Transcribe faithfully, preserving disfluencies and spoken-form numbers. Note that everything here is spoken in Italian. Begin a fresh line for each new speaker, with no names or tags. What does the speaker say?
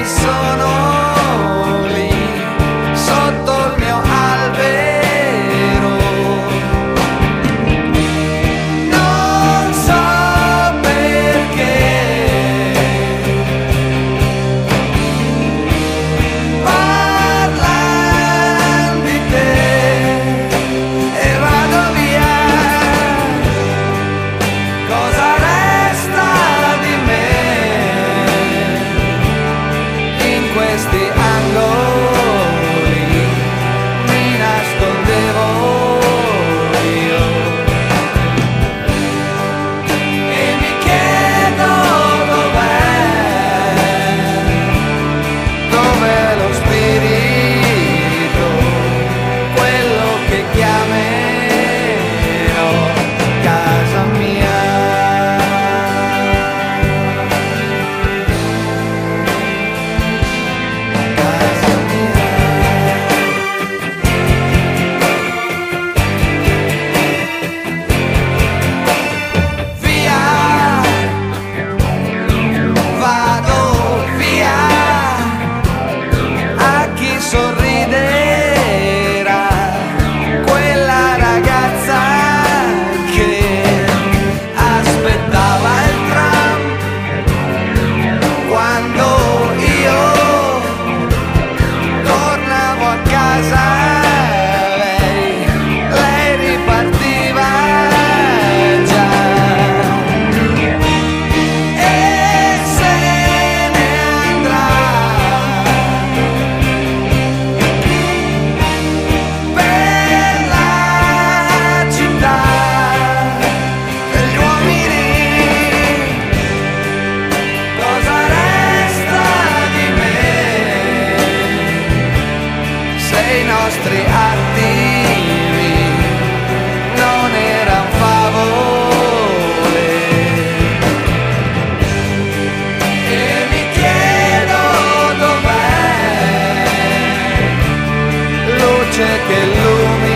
sono lì sotto il mio albero. Non so perché parlan di te e vado via. Cosa resta di me in questi angoli? Mi nascondevo io e mi chiedo dov'è, dov'è lo spirito, quello che chiamerò casa mia. Casa mia. Via, vado via, a chi sorriderà, quella ragazza che aspettava il tram quando io tornavo a casa. Lei, lei ripartiva già e se ne andrà per la città degli uomini. Cosa resta di me se i nostri artivi non eran favole? E mi chiedo dov'è luce che illumina